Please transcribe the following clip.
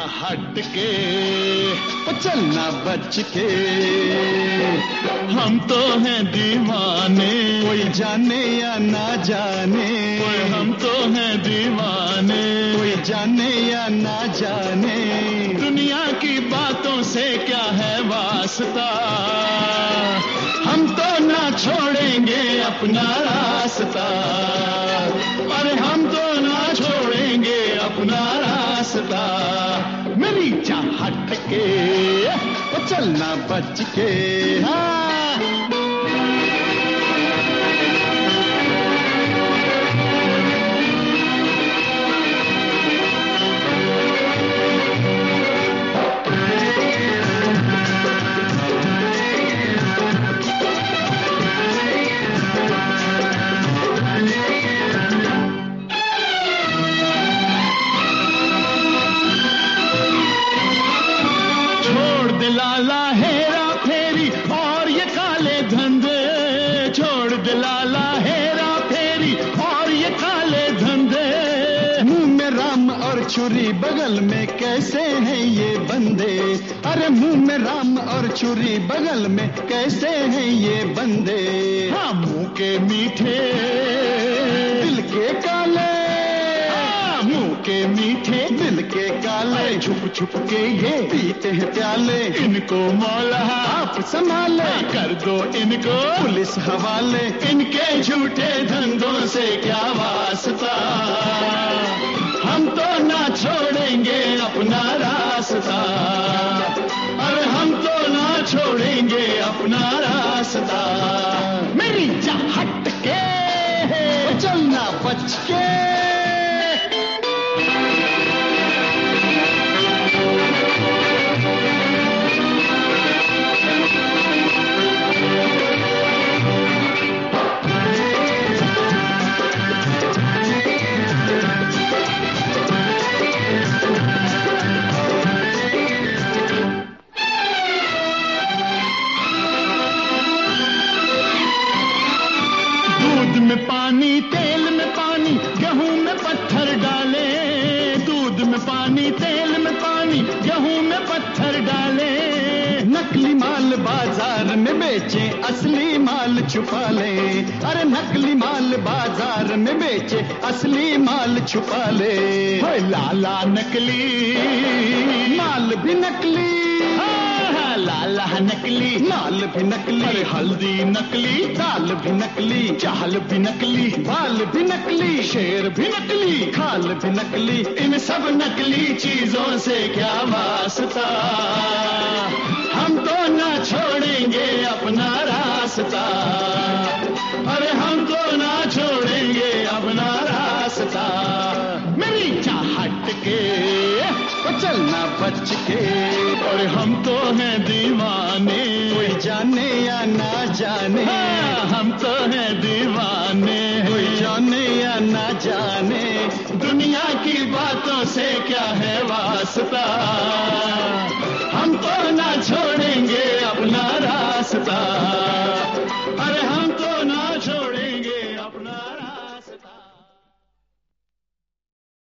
हट के, चलना बच के। हम तो हैं दीवाने, कोई जाने या ना जाने। हम तो हैं दीवाने, कोई जाने या ना जाने। दुनिया की बातों से क्या है वास्ता, हम तो ना छोड़ेंगे अपना रास्ता। अरे हम तो ना छोड़ेंगे अपना रास्ता। मेरी चाहत के वो चलना बच के। लाला हेरा फेरी और ये काले धंधे, छोड़ दे लाला हेरा फेरी और ये काले धंधे। मुंह में राम और छुरी बगल में कैसे हैं ये बंदे। अरे मुंह में राम और छुरी बगल में कैसे हैं ये बंदे। हाँ मुंह के मीठे दिल के काले, मुंह के मीठे दिल के काले। छुप छुप के ये पीते हैं प्याले, इनको मौला आप संभाले। कर दो इनको पुलिस हवाले, इनके झूठे धंधों से क्या वास्ता। हम तो ना छोड़ेंगे अपना रास्ता। अरे हम तो ना छोड़ेंगे अपना रास्ता। मेरी चाहत के चलना बच के। में पानी तेल में पानी गेहूं में पत्थर डाले। दूध में पानी तेल में पानी गेहूं में पत्थर डाले। नकली माल बाजार में बेचे असली माल छुपा ले। अरे नकली माल बाजार में बेचे असली माल छुपा ले। लाला नकली माल भी नकली, लाला नकली माल भी नकली। अरे हल्दी नकली दाल भी नकली, चाल भी नकली बाल भी नकली, शेर भी नकली खाल भी नकली। इन सब नकली चीजों से क्या वास्ता। हम तो ना छोड़ेंगे अपना रास्ता। अरे हम तो ना छोड़ेंगे अपना रास्ता। मेरी चाहत के चलना बच के। और हम तो हैं दीवाने, कोई जाने या ना जाने। हम तो हैं दीवाने, कोई जाने या ना जाने। दुनिया की बातों से क्या है वास्ता।